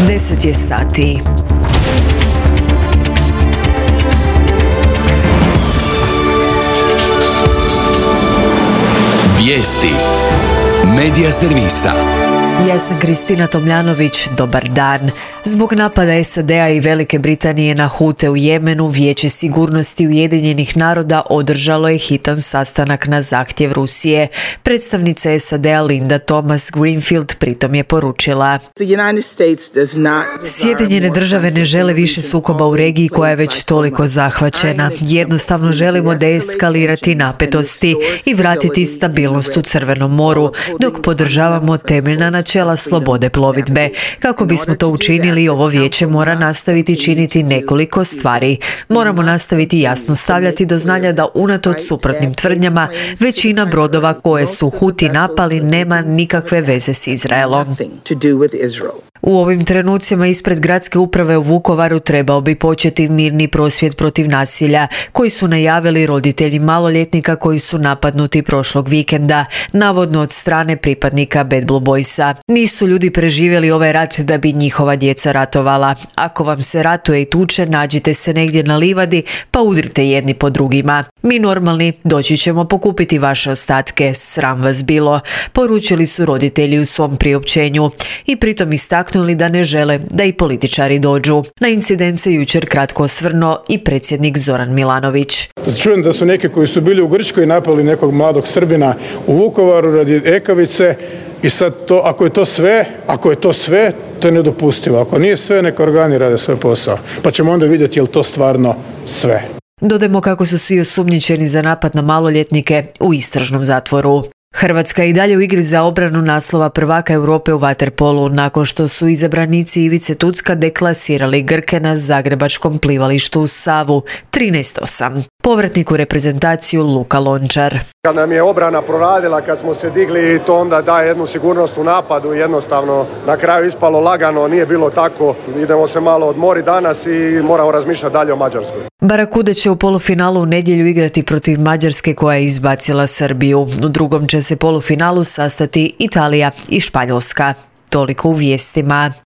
10 je sati. Vijesti Medija servisa. Ja sam Kristina Tomljanović, dobar dan. Zbog napada SAD-a i Velike Britanije na Hute u Jemenu, Vijeće sigurnosti Ujedinjenih naroda održalo je hitan sastanak na zahtjev Rusije. Predstavnica SAD-a Linda Thomas-Greenfield pritom je poručila: Sjedinjene države ne žele više sukoba u regiji koja je već toliko zahvaćena. Jednostavno želimo deeskalirati napetosti i vratiti stabilnost u Crvenom moru, dok podržavamo temeljna načela slobode plovidbe. Kako bismo to učinili, ovo vijeće mora nastaviti činiti nekoliko stvari. Moramo nastaviti jasno stavljati do znanja da unatoč suprotnim tvrdnjama, većina brodova koje su Huti napali nema nikakve veze s Izraelom. U ovim trenucima ispred gradske uprave u Vukovaru trebao bi početi mirni prosvjed protiv nasilja koji su najavili roditelji maloljetnika koji su napadnuti prošlog vikenda, navodno od strane pripadnika Bad Blue Boysa. Nisu ljudi preživjeli ovaj rat da bi njihova djeca ratovala. Ako vam se ratuje i tuče, nađite se negdje na livadi pa udrite jedni po drugima. Mi normalni doći ćemo pokupiti vaše ostatke, sram vas bilo, poručili su roditelji u svom priopćenju i pritom istaknuli da ne žele da i političari dođu. Na incident se jučer kratko osvrnuo i predsjednik Zoran Milanović. Čujem da su neki koji su bili u Grčkoj napali nekog mladog Srbina u Vukovaru radi ekavice i sad to, ako je to sve, to je nedopustivo. Ako nije sve, neka organi rade svoj posao. Pa ćemo onda vidjeti je li to stvarno sve. Dodajmo kako su svi osumnjičeni za napad na maloljetnike u istražnom zatvoru. Hrvatska je i dalje u igri za obranu naslova prvaka Europe u vaterpolu nakon što su izabranici Ivice Tucka deklasirali Grke na zagrebačkom plivalištu u Savu 13:8. Povratnik u reprezentaciju Luka Lončar. Kad nam je obrana proradila, kad smo se digli, to onda daje jednu sigurnost u napadu. Jednostavno na kraju ispalo lagano, nije bilo tako. Idemo se malo odmoriti danas i moramo razmišljati dalje o Mađarskoj. Barakuda će u polufinalu u nedjelju igrati protiv Mađarske koja je izbacila Srbiju. U drugom će se polufinalu sastati Italija i Španjolska. Toliko u vijestima.